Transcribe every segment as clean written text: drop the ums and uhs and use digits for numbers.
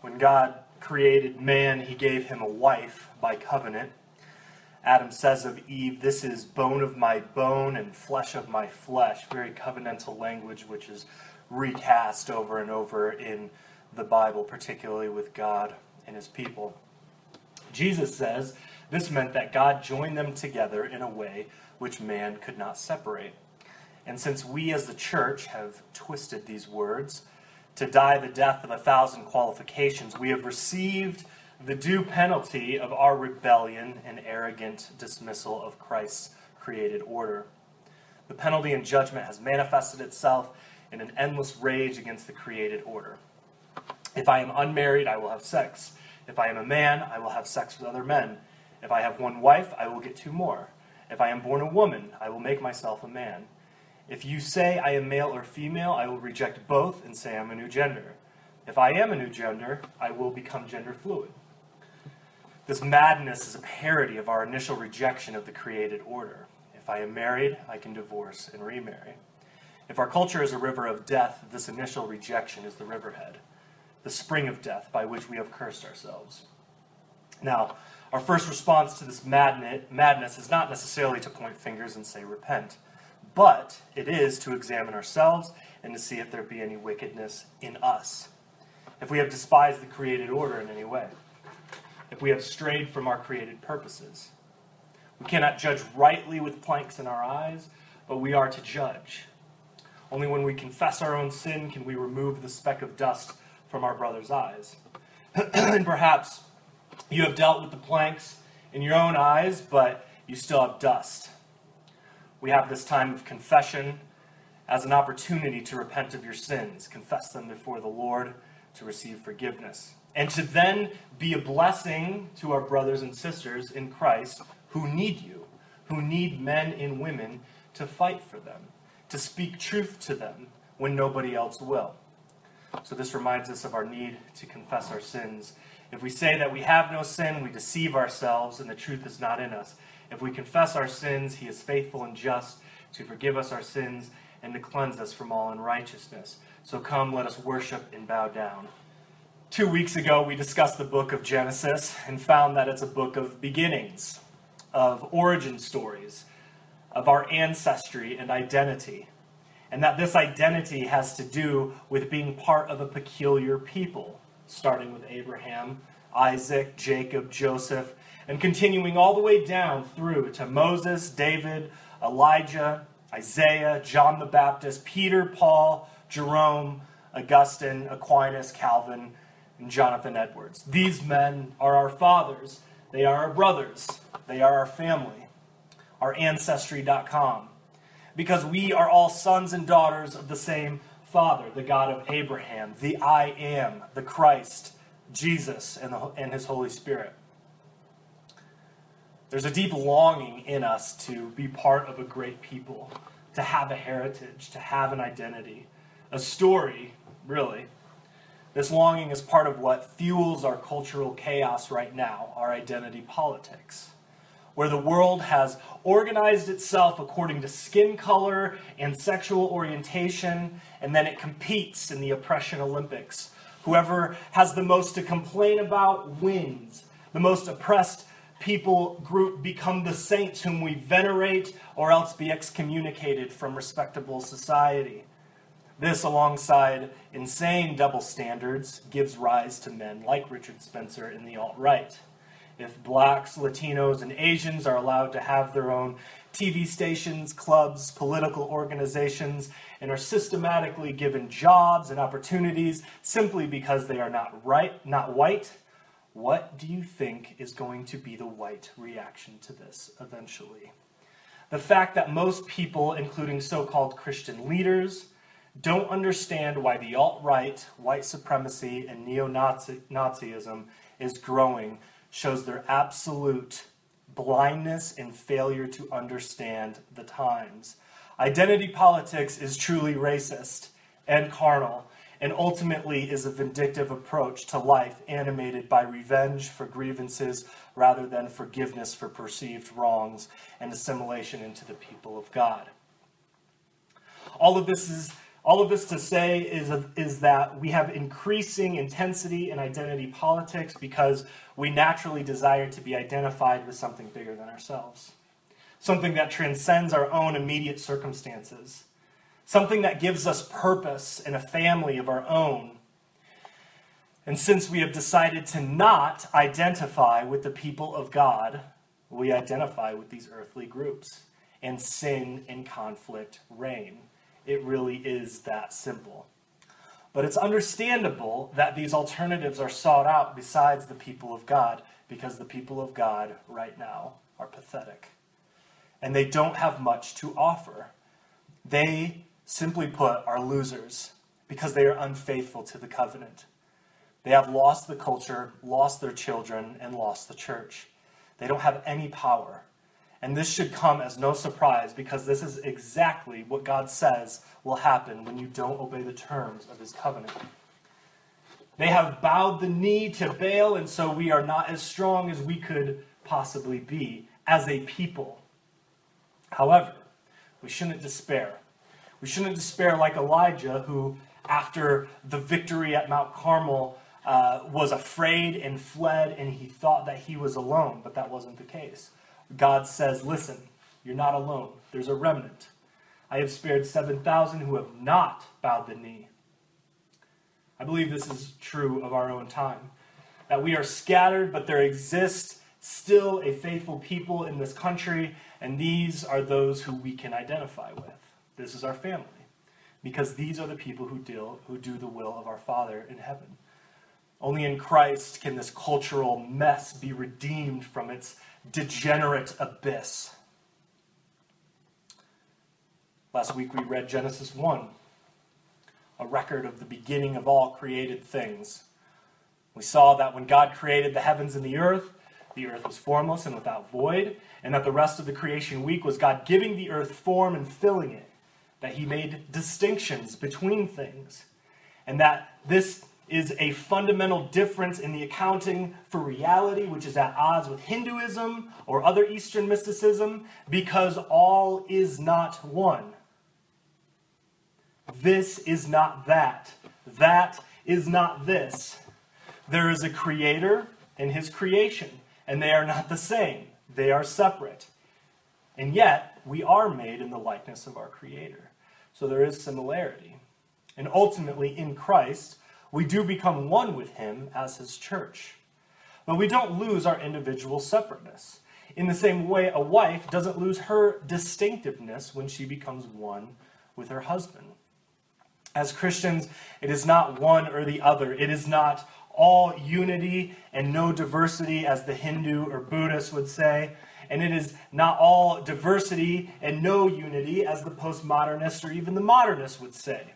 When God created man, he gave him a wife by covenant. Adam says of Eve, "This is bone of my bone and flesh of my flesh." Very covenantal language, which is recast over and over in the Bible, particularly with God and his people. Jesus says this meant that God joined them together in a way which man could not separate. And since we as the church have twisted these words to die the death of 1,000 qualifications, we have received the due penalty of our rebellion and arrogant dismissal of Christ's created order. The penalty and judgment has manifested itself in an endless rage against the created order. If I am unmarried, I will have sex. If I am a man, I will have sex with other men. If I have one wife, I will get two more. If I am born a woman, I will make myself a man. If you say I am male or female, I will reject both and say I'm a new gender. If I am a new gender, I will become gender fluid. This madness is a parody of our initial rejection of the created order. If I am married, I can divorce and remarry. If our culture is a river of death, this initial rejection is the riverhead, the spring of death by which we have cursed ourselves. Now, our first response to this madness is not necessarily to point fingers and say repent, but it is to examine ourselves and to see if there be any wickedness in us. If we have despised the created order in any way, if we have strayed from our created purposes. We cannot judge rightly with planks in our eyes, but we are to judge. Only when we confess our own sin can we remove the speck of dust from our brother's eyes. And perhaps you have dealt with the planks in your own eyes, but you still have dust. We have this time of confession as an opportunity to repent of your sins, confess them before the Lord, to receive forgiveness, and to then be a blessing to our brothers and sisters in Christ who need you, who need men and women to fight for them, to speak truth to them when nobody else will. So this reminds us of our need to confess our sins. If we say that we have no sin, we deceive ourselves and the truth is not in us. If we confess our sins, he is faithful and just to forgive us our sins and to cleanse us from all unrighteousness. So come, let us worship and bow down. 2 weeks ago, we discussed the book of Genesis and found that it's a book of beginnings, of origin stories, of our ancestry and identity, and that this identity has to do with being part of a peculiar people, starting with Abraham, Isaac, Jacob, Joseph, and continuing all the way down through to Moses, David, Elijah, Isaiah, John the Baptist, Peter, Paul, Jerome, Augustine, Aquinas, Calvin, and Jonathan Edwards. These men are our fathers. They are our brothers. They are our family. Our Ancestry.com. Because we are all sons and daughters of the same Father, the God of Abraham, the I Am, the Christ, Jesus, and his Holy Spirit. There's a deep longing in us to be part of a great people, to have a heritage, to have an identity, a story, really. This longing is part of what fuels our cultural chaos right now, our identity politics, where the world has organized itself according to skin color and sexual orientation, and then it competes in the oppression Olympics. Whoever has the most to complain about wins. The most oppressed people group become the saints whom we venerate, or else be excommunicated from respectable society. This, alongside insane double standards, gives rise to men like Richard Spencer in the alt-right. If blacks, Latinos, and Asians are allowed to have their own TV stations, clubs, political organizations, and are systematically given jobs and opportunities simply because they are not white, what do you think is going to be the white reaction to this eventually? The fact that most people, including so-called Christian leaders, don't understand why the alt-right, white supremacy, and neo-Nazism is growing shows their absolute blindness and failure to understand the times. Identity politics is truly racist and carnal, and ultimately is a vindictive approach to life animated by revenge for grievances rather than forgiveness for perceived wrongs and assimilation into the people of God. All of this is All of this to say is that we have increasing intensity in identity politics because we naturally desire to be identified with something bigger than ourselves, something that transcends our own immediate circumstances, something that gives us purpose and a family of our own. And since we have decided to not identify with the people of God, we identify with these earthly groups, and sin and conflict reign. It really is that simple. But it's understandable that these alternatives are sought out besides the people of God, because the people of God right now are pathetic. And they don't have much to offer. They, simply put, are losers because they are unfaithful to the covenant. They have lost the culture, lost their children, and lost the church. They don't have any power. And this should come as no surprise, because this is exactly what God says will happen when you don't obey the terms of his covenant. They have bowed the knee to Baal, and so we are not as strong as we could possibly be as a people. However, we shouldn't despair. We shouldn't despair like Elijah, who, after the victory at Mount Carmel, was afraid and fled, and he thought that he was alone, but that wasn't the case. God says, listen, you're not alone. There's a remnant. I have spared 7,000 who have not bowed the knee. I believe this is true of our own time, that we are scattered, but there exists still a faithful people in this country, and these are those who we can identify with. This is our family, because these are the people who do the will of our Father in heaven. Only in Christ can this cultural mess be redeemed from its degenerate abyss. Last week we read Genesis 1, a record of the beginning of all created things. We saw that when God created the heavens and the earth was formless and without void, and that the rest of the creation week was God giving the earth form and filling it, that he made distinctions between things, and that this is a fundamental difference in the accounting for reality, which is at odds with Hinduism or other Eastern mysticism, because all is not one. This is not that. That is not this. There is a creator and his creation, and they are not the same. They are separate. And yet, we are made in the likeness of our creator. So there is similarity. And ultimately, in Christ, we do become one with him as his church. But we don't lose our individual separateness. In the same way, a wife doesn't lose her distinctiveness when she becomes one with her husband. As Christians, it is not one or the other. It is not all unity and no diversity, as the Hindu or Buddhist would say. And it is not all diversity and no unity, as the postmodernist or even the modernist would say.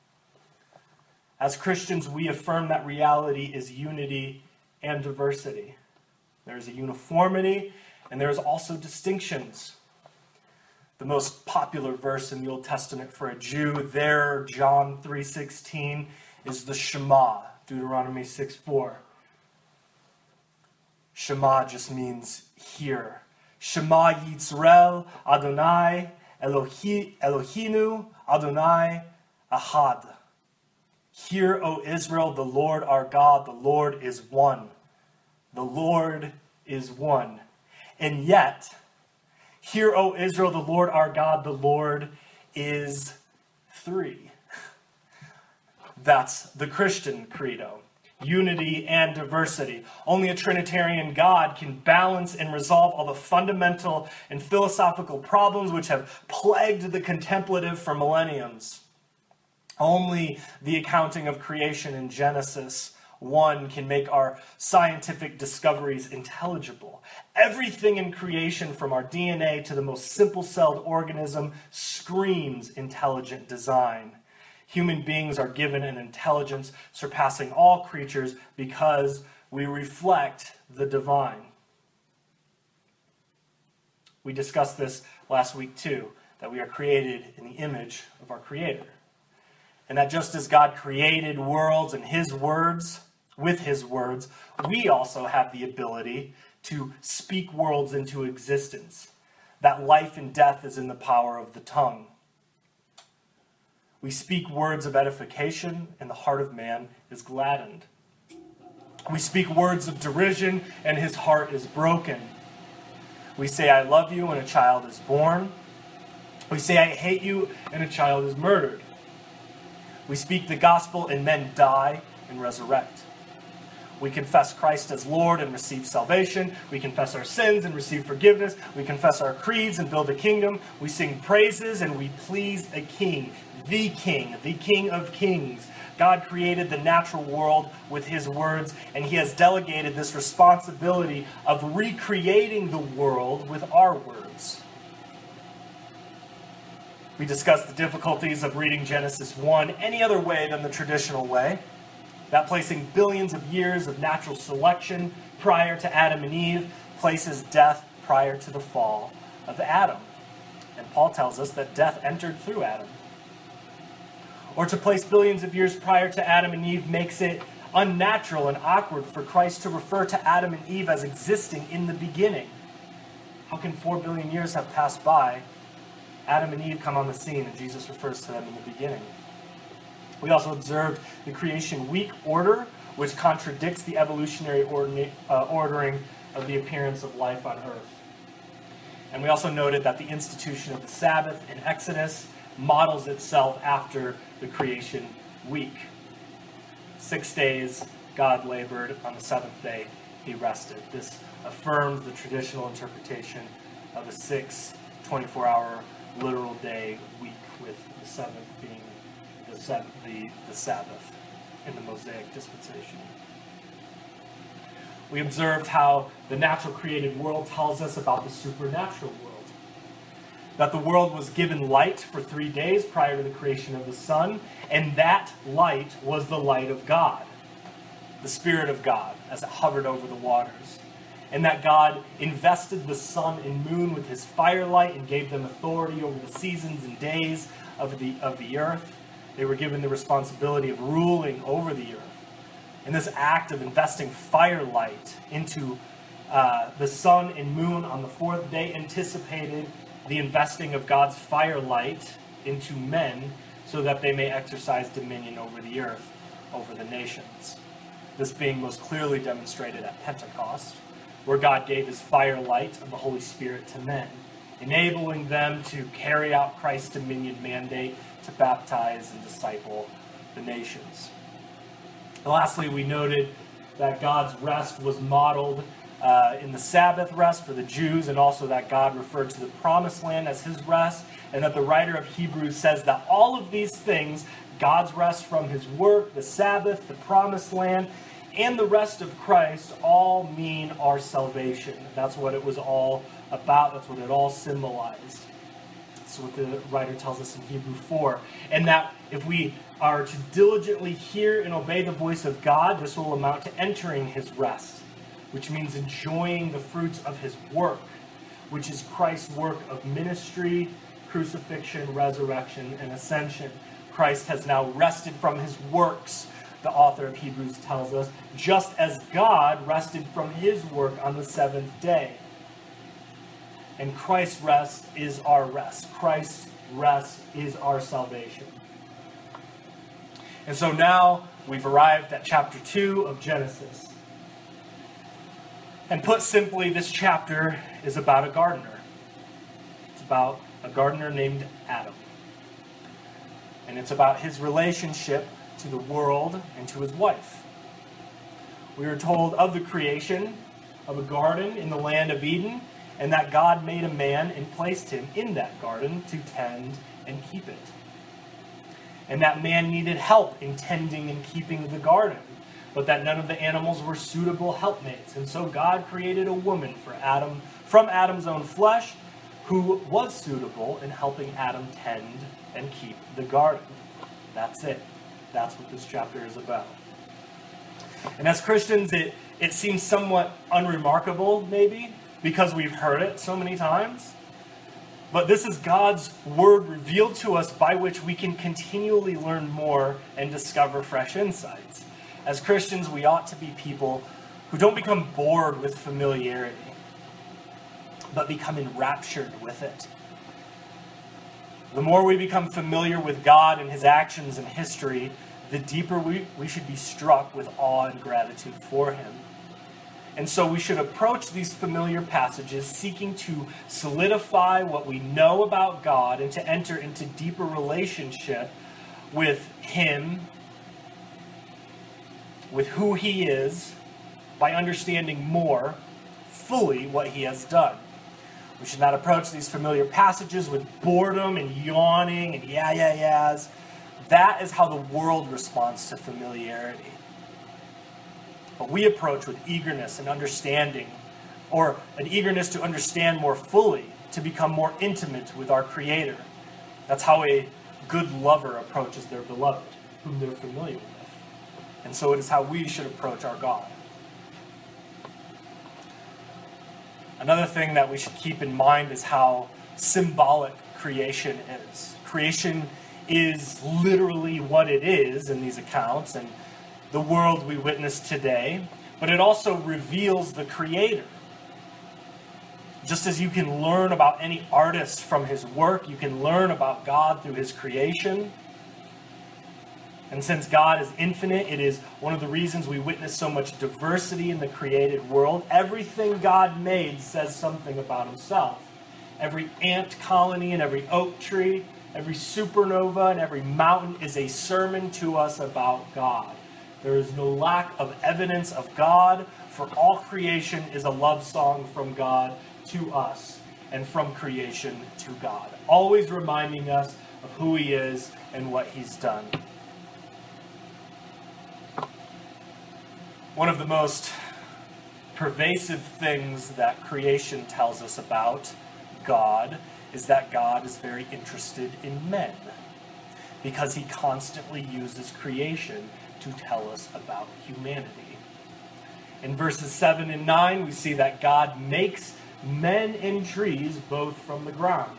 As Christians, we affirm that reality is unity and diversity. There is a uniformity, and there is also distinctions. The most popular verse in the Old Testament for a Jew there, John 3:16, is the Shema, Deuteronomy 6:4. Shema just means hear. Shema Yisrael Adonai Eloheinu Adonai Ahad. Hear, O Israel, the Lord our God, the Lord is one. The Lord is one. And yet, hear, O Israel, the Lord our God, the Lord is three. That's the Christian credo. Unity and diversity. Only a Trinitarian God can balance and resolve all the fundamental and philosophical problems which have plagued the contemplative for millenniums. Only the accounting of creation in Genesis 1 can make our scientific discoveries intelligible. Everything in creation, from our DNA to the most simple-celled organism, screams intelligent design. Human beings are given an intelligence surpassing all creatures because we reflect the divine. We discussed this last week too, that we are created in the image of our Creator. And that just as God created worlds and his words, with his words, we also have the ability to speak worlds into existence. That life and death is in the power of the tongue. We speak words of edification, and the heart of man is gladdened. We speak words of derision, and his heart is broken. We say, I love you, and a child is born. We say, I hate you, and a child is murdered. We speak the gospel, and men die and resurrect. We confess Christ as Lord and receive salvation. We confess our sins and receive forgiveness. We confess our creeds and build a kingdom. We sing praises and we please a king, the King of kings. God created the natural world with his words, and he has delegated this responsibility of recreating the world with our words. We discussed the difficulties of reading Genesis 1 any other way than the traditional way. That placing billions of years of natural selection prior to Adam and Eve places death prior to the fall of Adam. And Paul tells us that death entered through Adam. Or to place billions of years prior to Adam and Eve makes it unnatural and awkward for Christ to refer to Adam and Eve as existing in the beginning. How can 4 billion years have passed by? Adam and Eve come on the scene, and Jesus refers to them in the beginning. We also observed the creation week order, which contradicts the evolutionary ordering of the appearance of life on earth. And we also noted that the institution of the Sabbath in Exodus models itself after the creation week. 6 days God labored, on the seventh day he rested. This affirms the traditional interpretation of a 6 24-hour literal day week, with the seventh being the Sabbath in the Mosaic dispensation. We observed how the natural created world tells us about the supernatural world. That the world was given light for 3 days prior to the creation of the sun, and that light was the light of God, the Spirit of God, as it hovered over the waters. And that God invested the sun and moon with his firelight and gave them authority over the seasons and days of the earth. They were given the responsibility of ruling over the earth. And this act of investing firelight into the sun and moon on the fourth day anticipated the investing of God's firelight into men so that they may exercise dominion over the earth, over the nations. This being most clearly demonstrated at Pentecost, where God gave his firelight of the Holy Spirit to men, enabling them to carry out Christ's dominion mandate to baptize and disciple the nations. And lastly, we noted that God's rest was modeled in the Sabbath rest for the Jews, and also that God referred to the promised land as his rest, and that the writer of Hebrews says that all of these things, God's rest from his work, the Sabbath, the promised land, and the rest of Christ, all mean our salvation. That's what it was all about. That's what it all symbolized. That's what the writer tells us in Hebrews 4. And that if we are to diligently hear and obey the voice of God, this will amount to entering his rest, which means enjoying the fruits of his work, which is Christ's work of ministry, crucifixion, resurrection, and ascension. Christ has now rested from his works, the author of Hebrews tells us, just as God rested from his work on the seventh day. And Christ's rest is our rest. Christ's rest is our salvation. And so now we've arrived at chapter 2 of Genesis. And put simply, this chapter is about a gardener. It's about a gardener named Adam. And it's about his relationship to the world and to his wife. We are told of the creation of a garden in the land of Eden, and that God made a man and placed him in that garden to tend and keep it. And that man needed help in tending and keeping the garden, but that none of the animals were suitable helpmates. And so God created a woman for Adam, from Adam's own flesh, who was suitable in helping Adam tend and keep the garden. That's it. That's what this chapter is about. And as Christians, it seems somewhat unremarkable, maybe, because we've heard it so many times. But this is God's word revealed to us, by which we can continually learn more and discover fresh insights. As Christians, we ought to be people who don't become bored with familiarity, but become enraptured with it. The more we become familiar with God and his actions and history, the deeper we should be struck with awe and gratitude for him. And so we should approach these familiar passages seeking to solidify what we know about God and to enter into deeper relationship with him, with who he is, by understanding more fully what he has done. We should not approach these familiar passages with boredom and yawning and yeahs. That is how the world responds to familiarity. But we approach with eagerness and understanding, or an eagerness to understand more fully, to become more intimate with our Creator. That's how a good lover approaches their beloved, whom they're familiar with. And so it is how we should approach our God. Another thing that we should keep in mind is how symbolic creation is. Creation is literally what it is in these accounts and the world we witness today, but it also reveals the Creator. Just as you can learn about any artist from his work, you can learn about God through his creation. And since God is infinite, it is one of the reasons we witness so much diversity in the created world. Everything God made says something about himself. Every ant colony and every oak tree, every supernova and every mountain is a sermon to us about God. There is no lack of evidence of God, for all creation is a love song from God to us and from creation to God, always reminding us of who he is and what he's done. One of the most pervasive things that creation tells us about God is that God is very interested in men, because he constantly uses creation to tell us about humanity. In verses 7 and 9, we see that God makes men and trees both from the ground.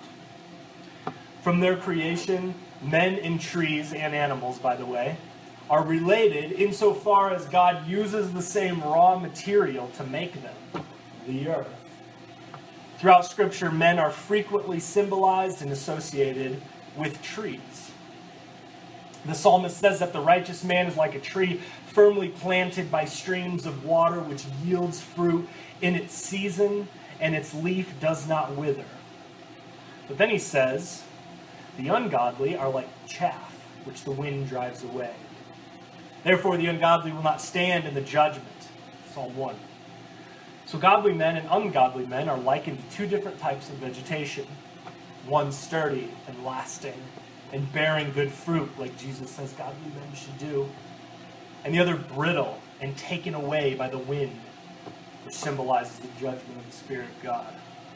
From their creation, men and trees, and animals, by the way, are related insofar as God uses the same raw material to make them, the earth. Throughout Scripture, men are frequently symbolized and associated with trees. The psalmist says that the righteous man is like a tree firmly planted by streams of water, which yields fruit in its season, and its leaf does not wither. But then he says, the ungodly are like chaff, which the wind drives away. Therefore, the ungodly will not stand in the judgment. Psalm 1. So godly men and ungodly men are likened to two different types of vegetation. One sturdy and lasting and bearing good fruit, like Jesus says godly men should do. And the other brittle and taken away by the wind, which symbolizes the judgment of the Spirit of God.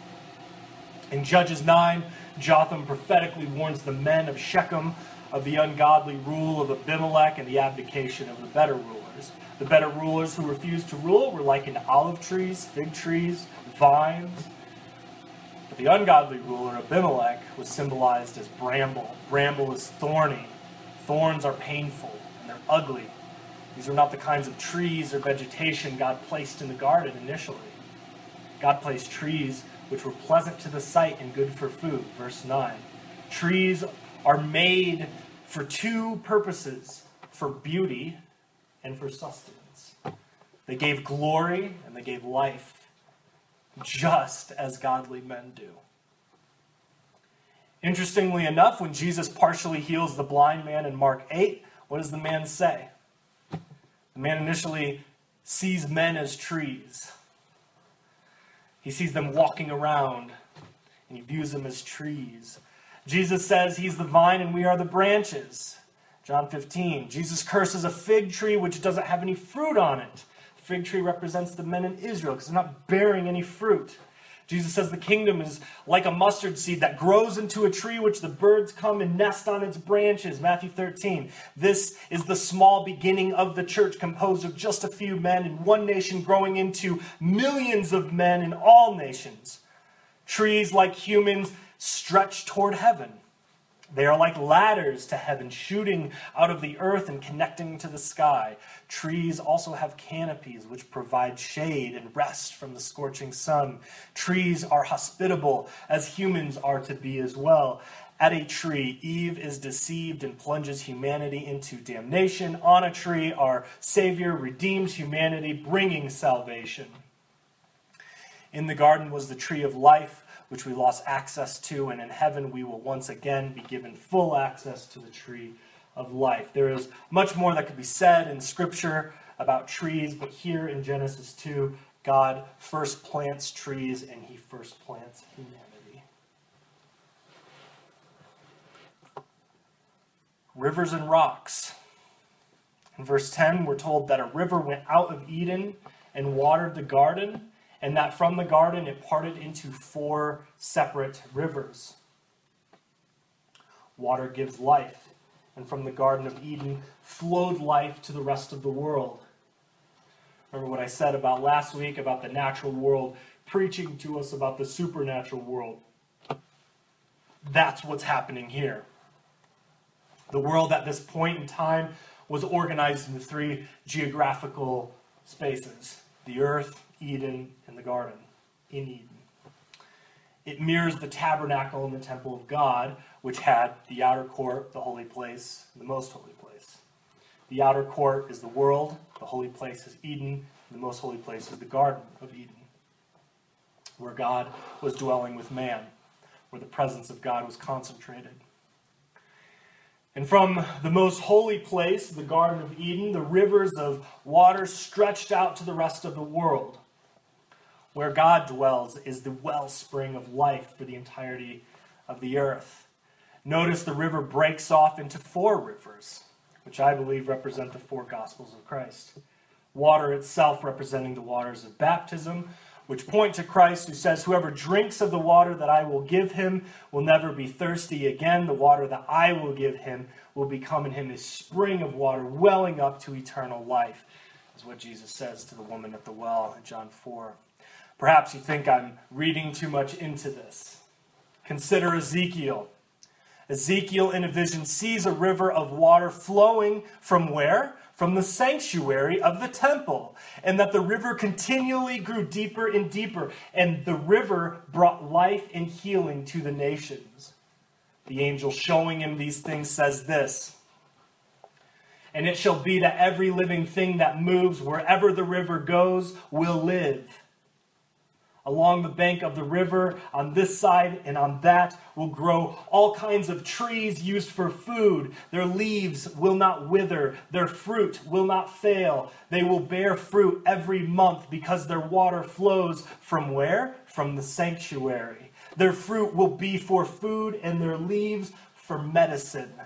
In Judges 9, Jotham prophetically warns the men of Shechem of the ungodly rule of Abimelech and the abdication of the better rulers. The better rulers who refused to rule were likened to olive trees, fig trees, vines. But the ungodly ruler, Abimelech, was symbolized as bramble. Bramble is thorny. Thorns are painful, and they're ugly. These are not the kinds of trees or vegetation God placed in the garden initially. God placed trees which were pleasant to the sight and good for food. Verse 9. Trees are made for two purposes, for beauty and for sustenance. They gave glory and they gave life, just as godly men do. Interestingly enough, when Jesus partially heals the blind man in Mark 8, what does the man say? The man initially sees men as trees. He sees them walking around, and he views them as trees. Jesus says he's the vine and we are the branches. John 15. Jesus curses a fig tree which doesn't have any fruit on it. The fig tree represents the men in Israel because they're not bearing any fruit. Jesus says the kingdom is like a mustard seed that grows into a tree which the birds come and nest on its branches. Matthew 13. This is the small beginning of the church, composed of just a few men in one nation growing into millions of men in all nations. Trees, like humans, stretch toward heaven. They are like ladders to heaven, shooting out of the earth and connecting to the sky. Trees also have canopies which provide shade and rest from the scorching sun. Trees are hospitable, as humans are to be as well. At a tree, Eve is deceived and plunges humanity into damnation. On a tree, our Savior redeems humanity, bringing salvation. In the garden was the tree of life, which we lost access to, and in heaven we will once again be given full access to the tree of life. There is much more that could be said in Scripture about trees, but here in Genesis 2, God first plants trees and he first plants humanity. Rivers and rocks. In verse 10, we're told that a river went out of Eden and watered the garden, and that from the garden it parted into 4 separate rivers. Water gives life, and from the Garden of Eden flowed life to the rest of the world. Remember what I said about last week about the natural world preaching to us about the supernatural world. That's what's happening here. The world at this point in time was organized into 3 geographical spaces: the earth, Eden, and the garden in Eden. It mirrors the tabernacle and the temple of God, which had the outer court, the holy place, and the most holy place. The outer court is the world, the holy place is Eden, and the most holy place is the Garden of Eden, where God was dwelling with man, where the presence of God was concentrated. And from the most holy place, the Garden of Eden, the rivers of water stretched out to the rest of the world. Where God dwells is the wellspring of life for the entirety of the earth. Notice the river breaks off into 4 rivers, which I believe represent the 4 Gospels of Christ. Water itself representing the waters of baptism, which point to Christ, who says, "Whoever drinks of the water that I will give him will never be thirsty again. The water that I will give him will become in him a spring of water welling up to eternal life," is what Jesus says to the woman at the well in John 4. Perhaps you think I'm reading too much into this. Consider Ezekiel. Ezekiel in a vision sees a river of water flowing from where? From the sanctuary of the temple. And that the river continually grew deeper and deeper. And the river brought life and healing to the nations. The angel showing him these things says this: "And it shall be that every living thing that moves wherever the river goes will live. Along the bank of the river, on this side and on that, will grow all kinds of trees used for food. Their leaves will not wither. Their fruit will not fail. They will bear fruit every month because their water flows from where? From the sanctuary. Their fruit will be for food and their leaves for medicine."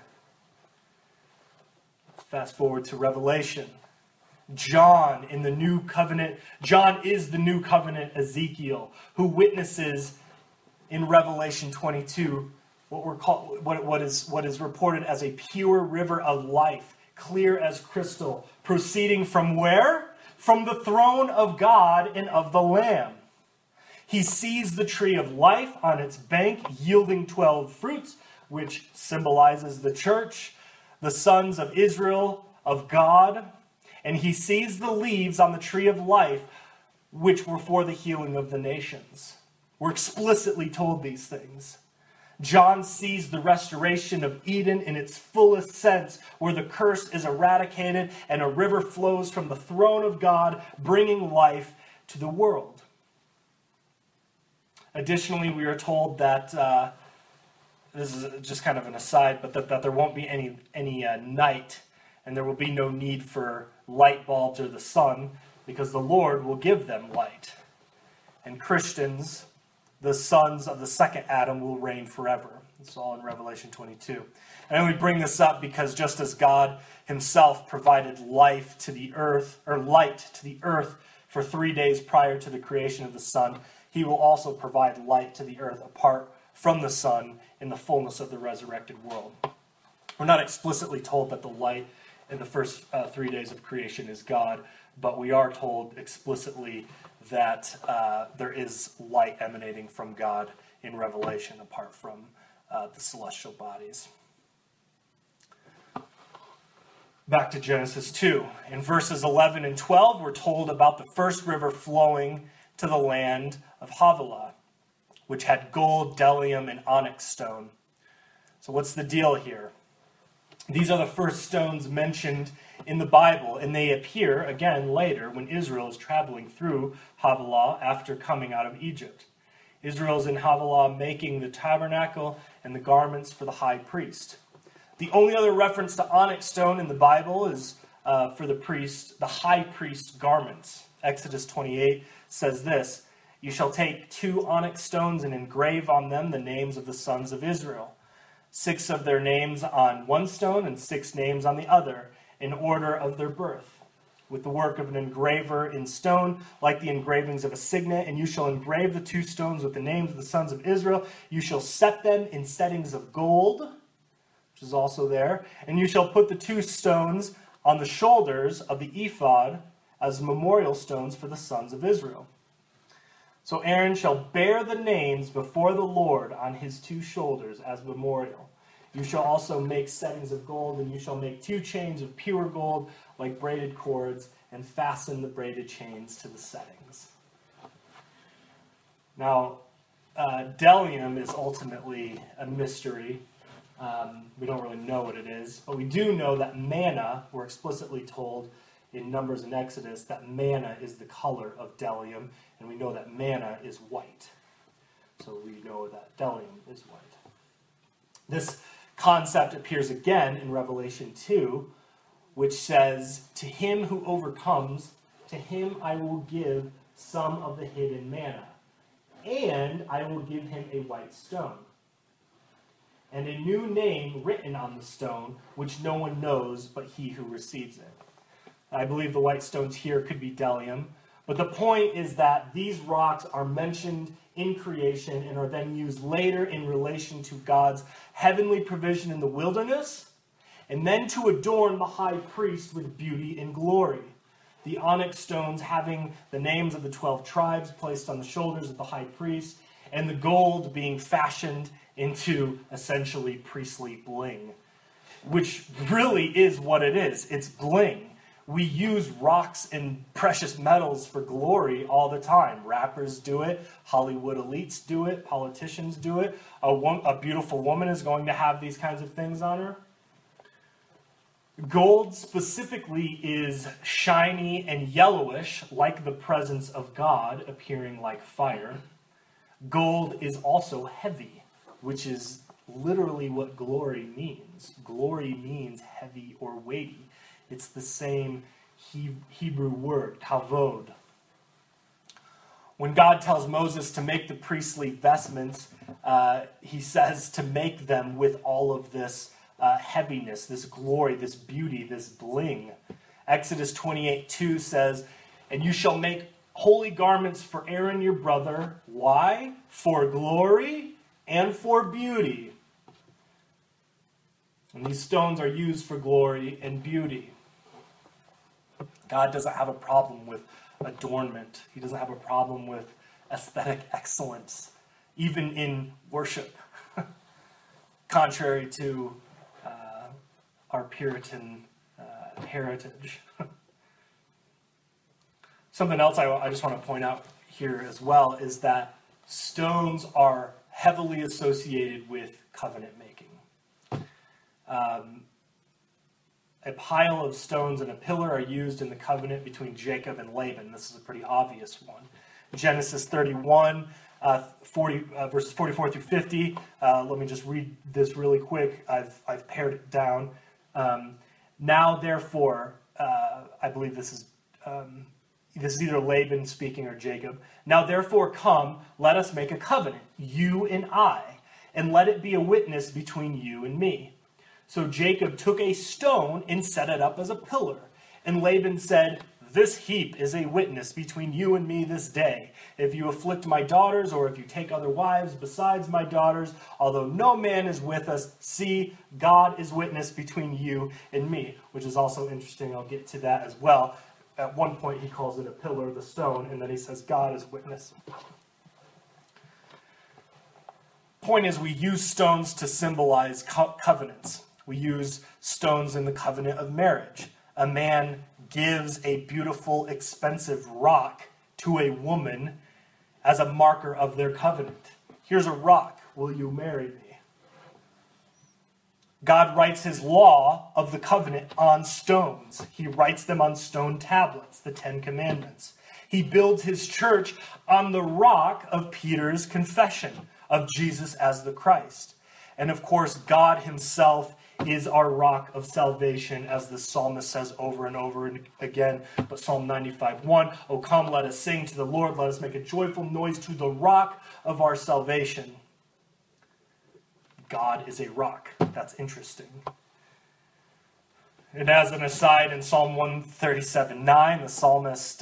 Fast forward to Revelation. John in the new covenant, John is the new covenant Ezekiel, who witnesses in Revelation 22 what is reported as a pure river of life, clear as crystal, proceeding from where? From the throne of God and of the Lamb. He sees the tree of life on its bank yielding 12 fruits, which symbolizes the church, the sons of Israel, of God. And he sees the leaves on the tree of life, which were for the healing of the nations. We're explicitly told these things. John sees the restoration of Eden in its fullest sense, where the curse is eradicated and a river flows from the throne of God, bringing life to the world. Additionally, we are told that, this is just kind of an aside, but that there won't be any night, and there will be no need for light bulbs or the sun, because the Lord will give them light. And Christians, the sons of the second Adam, will reign forever. It's all in Revelation 22. And we bring this up because just as God himself provided life to the earth, or light to the earth for 3 days prior to the creation of the sun, he will also provide light to the earth apart from the sun in the fullness of the resurrected world. We're not explicitly told that the light in the first 3 days of creation is God, but we are told explicitly that there is light emanating from God in Revelation apart from the celestial bodies. Back to Genesis 2. In verses 11 and 12, we're told about the first river flowing to the land of Havilah, which had gold, bdellium, and onyx stone. So what's the deal here? These are the first stones mentioned in the Bible, and they appear again later when Israel is traveling through Havilah after coming out of Egypt. Israel's in Havilah making the tabernacle and the garments for the high priest. The only other reference to onyx stone in the Bible is for the high priest's garments. Exodus 28 says this, "You shall take 2 onyx stones and engrave on them the names of the sons of Israel, 6 of their names on one stone and 6 names on the other, in order of their birth, with the work of an engraver in stone, like the engravings of a signet. And you shall engrave the 2 stones with the names of the sons of Israel. You shall set them in settings of gold," which is also there, "and you shall put the 2 stones on the shoulders of the ephod as memorial stones for the sons of Israel. So Aaron shall bear the names before the Lord on his 2 shoulders as memorial. You shall also make settings of gold, and you shall make 2 chains of pure gold like braided cords, and fasten the braided chains to the settings." Now, bdellium is ultimately a mystery. We don't really know what it is, but we do know that manna, we're explicitly told in Numbers and Exodus, that manna is the color of bdellium, and we know that manna is white. So we know that bdellium is white. This concept appears again in Revelation 2, which says, "To him who overcomes, to him I will give some of the hidden manna, and I will give him a white stone, and a new name written on the stone, which no one knows but he who receives it." I believe the white stones here could be bdellium, but the point is that these rocks are mentioned in creation and are then used later in relation to God's heavenly provision in the wilderness, and then to adorn the high priest with beauty and glory. The onyx stones having the names of the 12 tribes placed on the shoulders of the high priest, and the gold being fashioned into essentially priestly bling, which really is what it is. It's bling. We use rocks and precious metals for glory all the time. Rappers do it, Hollywood elites do it, politicians do it. A beautiful woman is going to have these kinds of things on her. Gold specifically is shiny and yellowish, like the presence of God, appearing like fire. Gold is also heavy, which is literally what glory means. Glory means heavy or weighty. It's the same Hebrew word, kavod. When God tells Moses to make the priestly vestments, he says to make them with all of this heaviness, this glory, this beauty, this bling. Exodus 28:2 says, "And you shall make holy garments for Aaron your brother." Why? "For glory and for beauty." And these stones are used for glory and beauty. God doesn't have a problem with adornment. He doesn't have a problem with aesthetic excellence, even in worship, contrary to our Puritan heritage. Something else I just want to point out here as well is that stones are heavily associated with covenant making. A pile of stones and a pillar are used in the covenant between Jacob and Laban. This is a pretty obvious one. Genesis 31, verses 44 through 50. Let me just read this really quick. I've pared it down. Now, therefore, I believe this is either Laban speaking or Jacob. "Now, therefore, come, let us make a covenant, you and I, and let it be a witness between you and me." So Jacob took a stone and set it up as a pillar. And Laban said, "This heap is a witness between you and me this day. If you afflict my daughters, or if you take other wives besides my daughters, although no man is with us, see, God is witness between you and me." Which is also interesting. I'll get to that as well. At one point he calls it a pillar, the stone, and then he says God is witness. Point is, we use stones to symbolize covenants. We use stones in the covenant of marriage. A man gives a beautiful, expensive rock to a woman as a marker of their covenant. "Here's a rock. Will you marry me?" God writes his law of the covenant on stones. He writes them on stone tablets, the Ten Commandments. He builds his church on the rock of Peter's confession of Jesus as the Christ. And of course, God himself is our rock of salvation, as the psalmist says over and over again. But Psalm 95:1, "O come, let us sing to the Lord, let us make a joyful noise to the rock of our salvation." God is a rock. That's interesting. And as an aside, in Psalm 137:9, the psalmist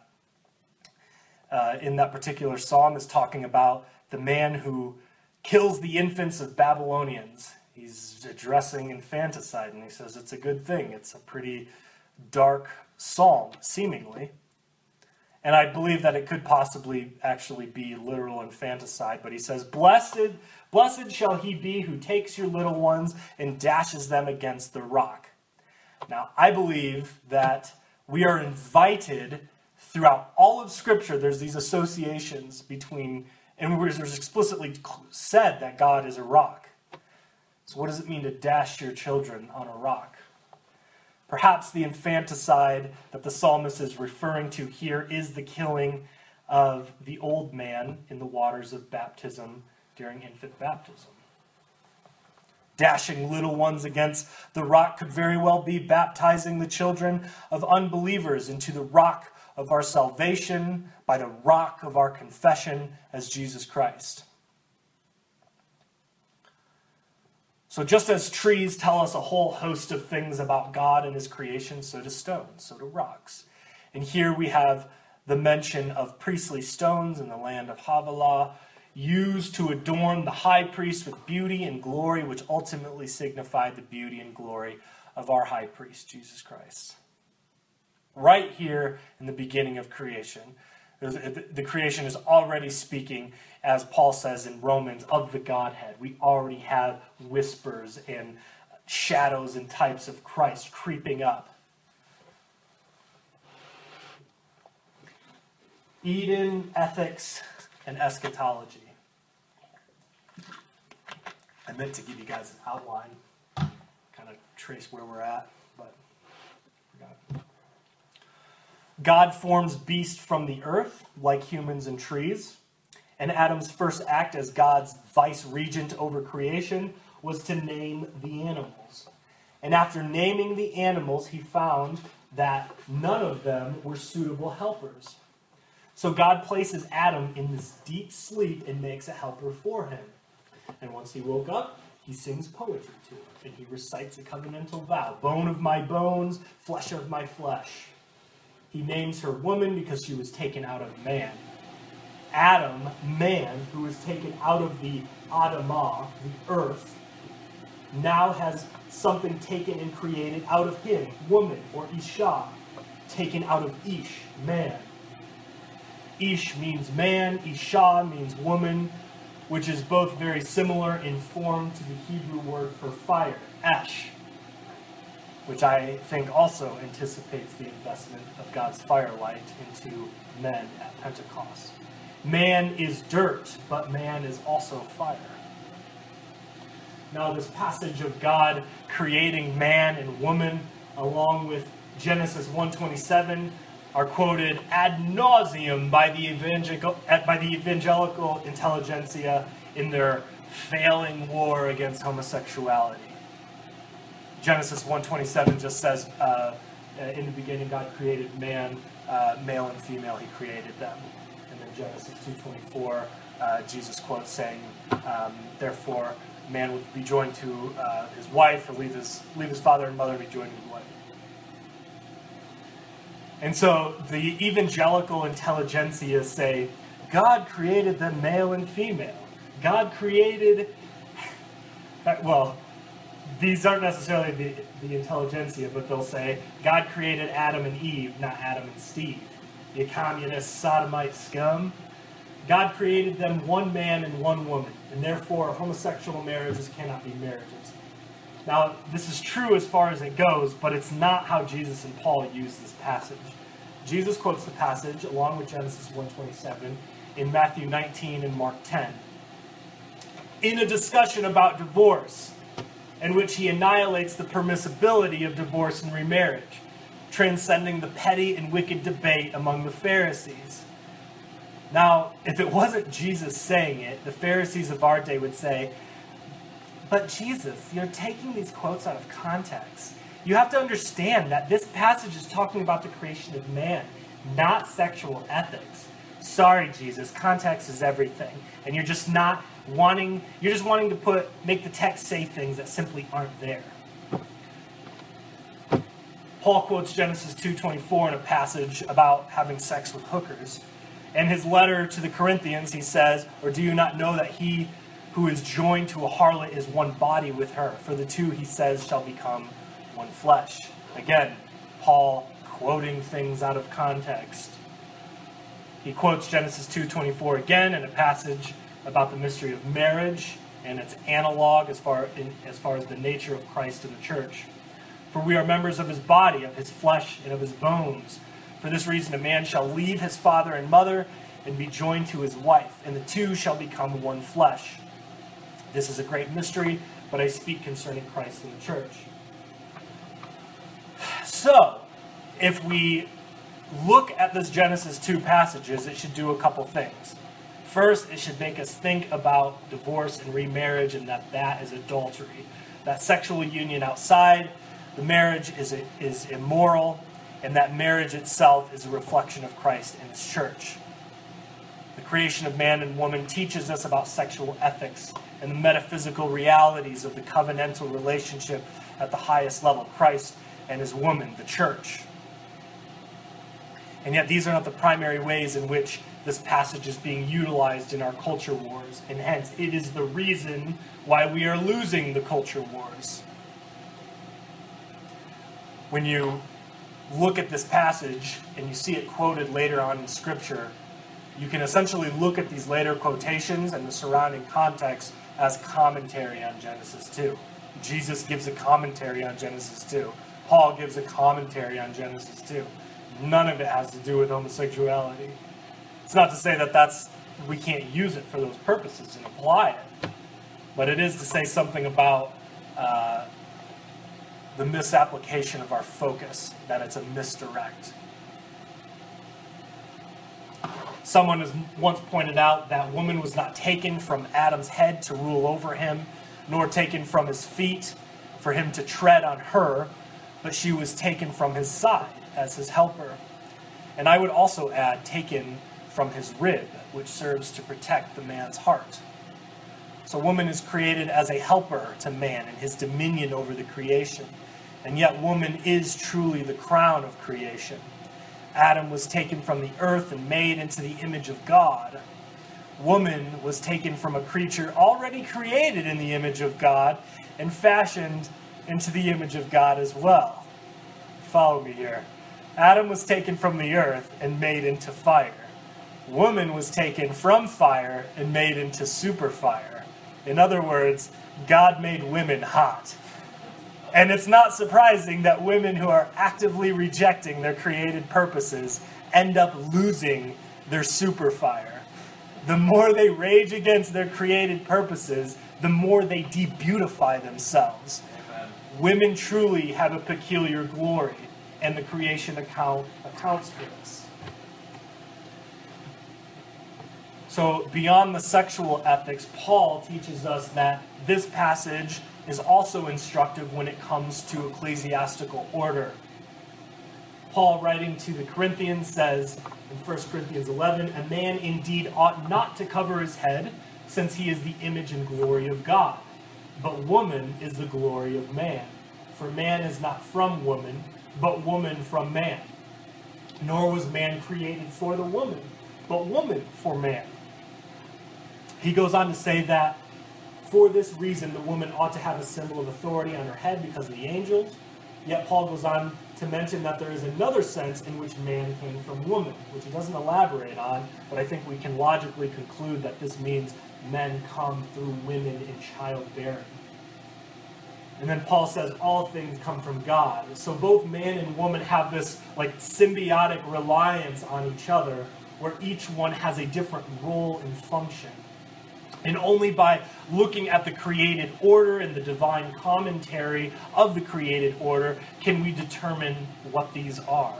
in that particular psalm is talking about the man who kills the infants of Babylonians. He's addressing infanticide, and he says it's a good thing. It's a pretty dark psalm, seemingly. And I believe that it could possibly actually be literal infanticide, but he says, Blessed shall he be who takes your little ones and dashes them against the rock. Now, I believe that we are invited throughout all of Scripture. There's these associations between, and there's explicitly said that God is a rock. So what does it mean to dash your children on a rock? Perhaps the infanticide that the psalmist is referring to here is the killing of the old man in the waters of baptism during infant baptism. Dashing little ones against the rock could very well be baptizing the children of unbelievers into the rock of our salvation by the rock of our confession as Jesus Christ. So just as trees tell us a whole host of things about God and his creation, so do stones, so do rocks. And here we have the mention of priestly stones in the land of Havilah, used to adorn the high priest with beauty and glory, which ultimately signified the beauty and glory of our high priest, Jesus Christ. Right here in the beginning of creation, the creation is already speaking, as Paul says in Romans, of the Godhead. We already have whispers and shadows and types of Christ creeping up. Eden, ethics, and eschatology. I meant to give you guys an outline, kind of trace where we're at, but I forgot. God forms beasts from the earth, like humans and trees. And Adam's first act as God's vice-regent over creation was to name the animals. And after naming the animals, he found that none of them were suitable helpers. So God places Adam in this deep sleep and makes a helper for him. And once he woke up, he sings poetry to him, and he recites a covenantal vow, bone of my bones, flesh of my flesh. He names her woman because she was taken out of man. Adam, man, who was taken out of the Adamah, the earth, now has something taken and created out of him, woman, or Isha, taken out of Ish, man. Ish means man, Isha means woman, which is both very similar in form to the Hebrew word for fire, Esh, which I think also anticipates the investment of God's firelight into men at Pentecost. Man is dirt, but man is also fire. Now, this passage of God creating man and woman, along with Genesis 1:27, are quoted ad nauseum by the evangelical intelligentsia in their failing war against homosexuality. Genesis 1:27 just says, in the beginning God created man, male and female, he created them. And then Genesis 2:24, Jesus quotes saying, therefore, man would be joined to his wife, or leave his father and mother and be joined to his wife. And so the evangelical intelligentsia say, God created them male and female. God created, well, these aren't necessarily the intelligentsia, but they'll say, God created Adam and Eve, not Adam and Steve. You communist sodomite scum. God created them one man and one woman, and therefore homosexual marriages cannot be marriages. Now, this is true as far as it goes, but it's not how Jesus and Paul use this passage. Jesus quotes the passage, along with Genesis 1:27, in Matthew 19 and Mark 10, in a discussion about divorce. in which he annihilates the permissibility of divorce and remarriage, transcending the petty and wicked debate among the Pharisees. Now, if it wasn't Jesus saying it, the Pharisees of our day would say, but Jesus, you're taking these quotes out of context. You have to understand that this passage is talking about the creation of man, not sexual ethics. Sorry, Jesus, context is everything. And you're just wanting to make the text say things that simply aren't there. Paul quotes Genesis 2:24 in a passage about having sex with hookers. In his letter to the Corinthians, he says, or do you not know that he who is joined to a harlot is one body with her? For the two, he says, shall become one flesh. Again, Paul quoting things out of context. He quotes Genesis 2:24 again in a passage about the mystery of marriage and its analog as far as the nature of Christ in the church. For we are members of his body, of his flesh, and of his bones. For this reason, a man shall leave his father and mother and be joined to his wife, and the two shall become one flesh. This is a great mystery, but I speak concerning Christ and the church. So, if we look at this Genesis 2 passages, it should do a couple things. First, it should make us think about divorce and remarriage and that is adultery. That sexual union outside the marriage is immoral, and that marriage itself is a reflection of Christ and his church. The creation of man and woman teaches us about sexual ethics and the metaphysical realities of the covenantal relationship at the highest level, Christ and his woman, the church. And yet these are not the primary ways in which this passage is being utilized in our culture wars, and hence it is the reason why we are losing the culture wars. When you look at this passage and you see it quoted later on in Scripture, you can essentially look at these later quotations and the surrounding context as commentary on Genesis 2. Jesus gives a commentary on Genesis 2. Paul gives a commentary on Genesis 2. None of it has to do with homosexuality. It's not to say that we can't use it for those purposes and apply it, but it is to say something about the misapplication of our focus, that it's a misdirect. Someone has once pointed out that woman was not taken from Adam's head to rule over him, nor taken from his feet for him to tread on her, but she was taken from his side as his helper. And I would also add, taken from his rib, which serves to protect the man's heart. So woman is created as a helper to man in his dominion over the creation. And yet woman is truly the crown of creation. Adam was taken from the earth and made into the image of God. Woman was taken from a creature already created in the image of God and fashioned into the image of God as well. Follow me here. Adam was taken from the earth and made into fire. Woman was taken from fire and made into super fire. In other words, God made women hot. And it's not surprising that women who are actively rejecting their created purposes end up losing their super fire. The more they rage against their created purposes, the more they de-beautify themselves. Amen. Women truly have a peculiar glory, and the creation account accounts for this. So beyond the sexual ethics, Paul teaches us that this passage is also instructive when it comes to ecclesiastical order. Paul, writing to the Corinthians, says in 1 Corinthians 11, a man indeed ought not to cover his head, since he is the image and glory of God. But woman is the glory of man. For man is not from woman, but woman from man. Nor was man created for the woman, but woman for man. He goes on to say that for this reason, the woman ought to have a symbol of authority on her head because of the angels. Yet Paul goes on to mention that there is another sense in which man came from woman, which he doesn't elaborate on, but I think we can logically conclude that this means men come through women in childbearing. And then Paul says all things come from God. So both man and woman have this symbiotic reliance on each other, where each one has a different role and function. And only by looking at the created order and the divine commentary of the created order can we determine what these are.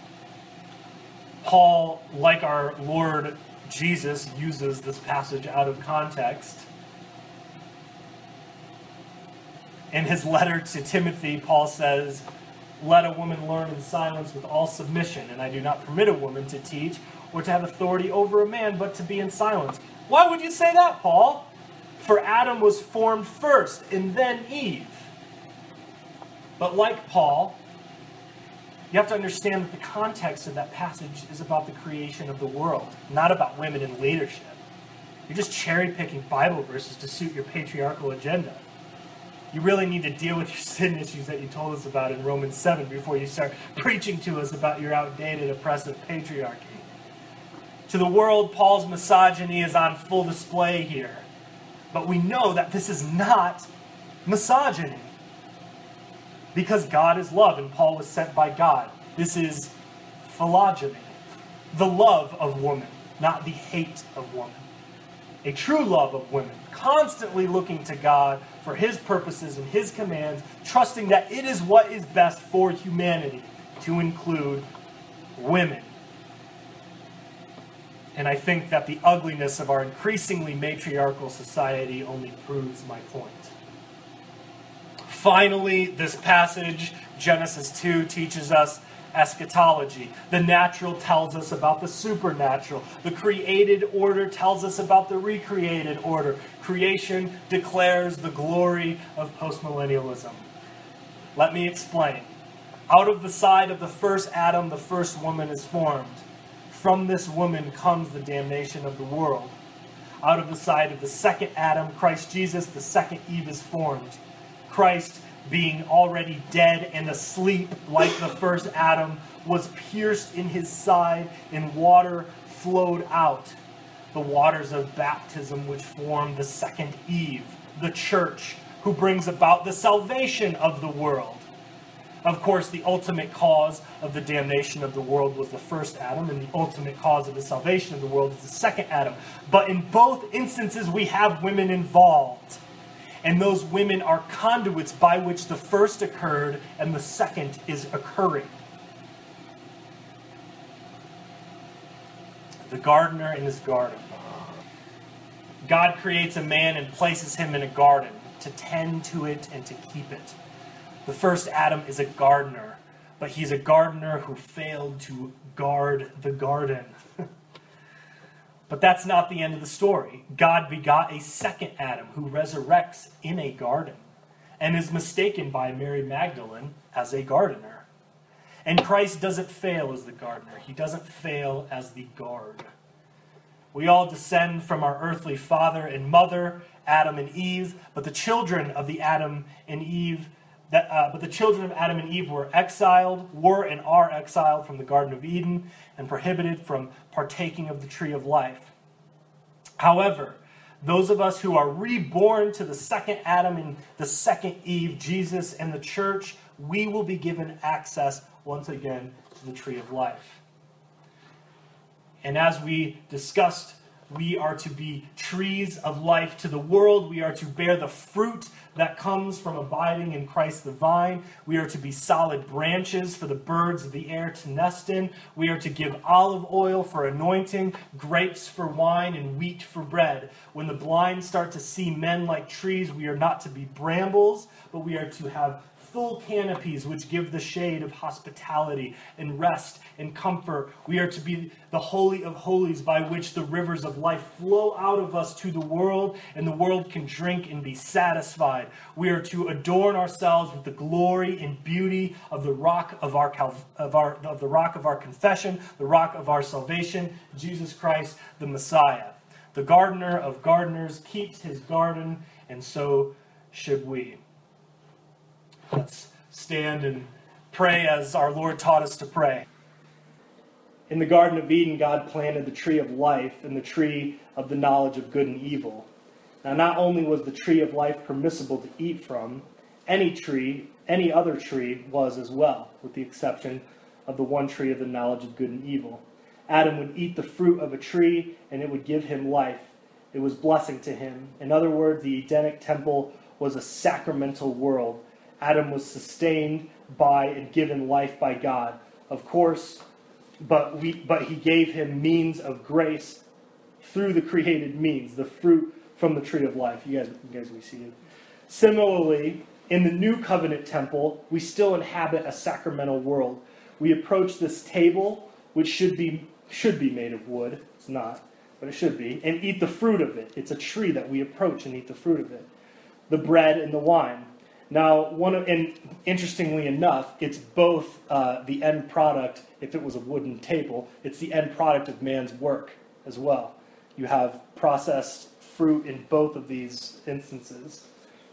Paul, like our Lord Jesus, uses this passage out of context. In his letter to Timothy, Paul says, "Let a woman learn in silence with all submission, and I do not permit a woman to teach or to have authority over a man, but to be in silence." Why would you say that, Paul? For Adam was formed first, and then Eve. But like Paul, you have to understand that the context of that passage is about the creation of the world, not about women in leadership. You're just cherry-picking Bible verses to suit your patriarchal agenda. You really need to deal with your sin issues that you told us about in Romans 7 before you start preaching to us about your outdated, oppressive patriarchy. To the world, Paul's misogyny is on full display here. But we know that this is not misogyny. Because God is love and Paul was sent by God. This is phylogeny. The love of woman, not the hate of woman. A true love of women, constantly looking to God for his purposes and his commands, trusting that it is what is best for humanity, to include women. And I think that the ugliness of our increasingly matriarchal society only proves my point. Finally, this passage, Genesis 2, teaches us eschatology. The natural tells us about the supernatural. The created order tells us about the recreated order. Creation declares the glory of postmillennialism. Let me explain. Out of the side of the first Adam, the first woman is formed. From this woman comes the damnation of the world. Out of the side of the second Adam, Christ Jesus, the second Eve is formed. Christ, being already dead and asleep like the first Adam, was pierced in his side and water flowed out. The waters of baptism which form the second Eve, the church, who brings about the salvation of the world. Of course, the ultimate cause of the damnation of the world was the first Adam, and the ultimate cause of the salvation of the world is the second Adam. But in both instances, we have women involved. And those women are conduits by which the first occurred and the second is occurring. The gardener in his garden. God creates a man and places him in a garden to tend to it and to keep it. The first Adam is a gardener, but he's a gardener who failed to guard the garden. But that's not the end of the story. God begot a second Adam who resurrects in a garden and is mistaken by Mary Magdalene as a gardener. And Christ doesn't fail as the gardener. He doesn't fail as the guard. We all descend from our earthly father and mother, Adam and Eve, but the children of Adam and Eve were and are exiled from the Garden of Eden and prohibited from partaking of the tree of life. However, those of us who are reborn to the second Adam and the second Eve, Jesus and the church, we will be given access once again to the tree of life. And as we discussed, we are to be trees of life to the world. We are to bear the fruit that comes from abiding in Christ the vine. We are to be solid branches for the birds of the air to nest in. We are to give olive oil for anointing, grapes for wine, and wheat for bread. When the blind start to see men like trees, we are not to be brambles, but we are to have full canopies which give the shade of hospitality and rest and comfort. We are to be the holy of holies by which the rivers of life flow out of us to the world, and the world can drink and be satisfied. We are to adorn ourselves with the glory and beauty of the rock of our confession, the rock of our salvation, Jesus Christ the Messiah. The gardener of gardeners keeps his garden, and so should we. Let's stand and pray as our Lord taught us to pray. In the Garden of Eden, God planted the tree of life and the tree of the knowledge of good and evil. Now, not only was the tree of life permissible to eat from, any other tree was as well, with the exception of the one tree of the knowledge of good and evil. Adam would eat the fruit of a tree, and it would give him life, It was blessing to him. In other words, the Edenic temple was a sacramental world. Adam was sustained by and given life by God. Of course, but he gave him means of grace through the created means, the fruit from the tree of life. You guys will see it. Similarly, in the new covenant temple, we still inhabit a sacramental world. We approach this table, which should be made of wood. It's not, but it should be, and eat the fruit of it. It's a tree that we approach and eat the fruit of it. The bread and the wine. Now, and interestingly enough, it's both the end product. If it was a wooden table, it's the end product of man's work as well. You have processed fruit in both of these instances.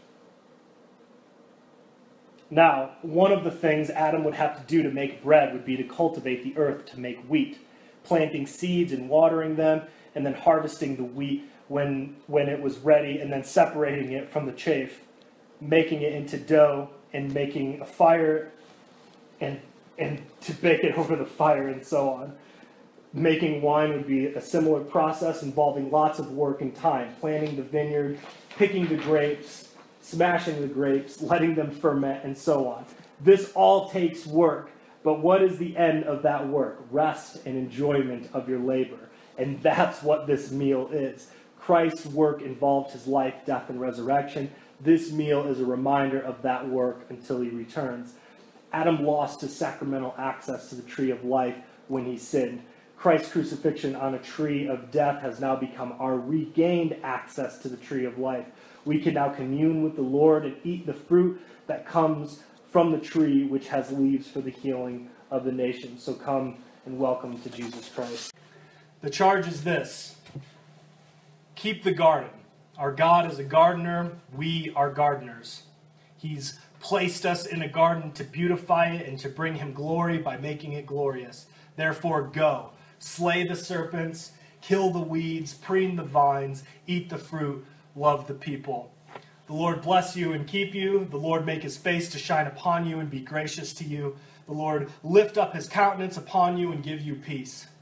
Now, one of the things Adam would have to do to make bread would be to cultivate the earth to make wheat, planting seeds and watering them, and then harvesting the wheat when it was ready, and then separating it from the chaff, making it into dough, and making a fire, and to bake it over the fire, and so on. Making wine would be a similar process involving lots of work and time, planting the vineyard, picking the grapes, smashing the grapes, letting them ferment, and so on. This all takes work, but what is the end of that work? Rest and enjoyment of your labor. And that's what this meal is. Christ's work involved his life, death, and resurrection. This meal is a reminder of that work until he returns. Adam lost his sacramental access to the tree of life when he sinned. Christ's crucifixion on a tree of death has now become our regained access to the tree of life. We can now commune with the Lord and eat the fruit that comes from the tree, which has leaves for the healing of the nations. So come and welcome to Jesus Christ. The charge is this: keep the garden. Our God is a gardener. We are gardeners. He's placed us in a garden to beautify it and to bring him glory by making it glorious. Therefore, go, slay the serpents, kill the weeds, prune the vines, eat the fruit, love the people. The Lord bless you and keep you. The Lord make his face to shine upon you and be gracious to you. The Lord lift up his countenance upon you and give you peace.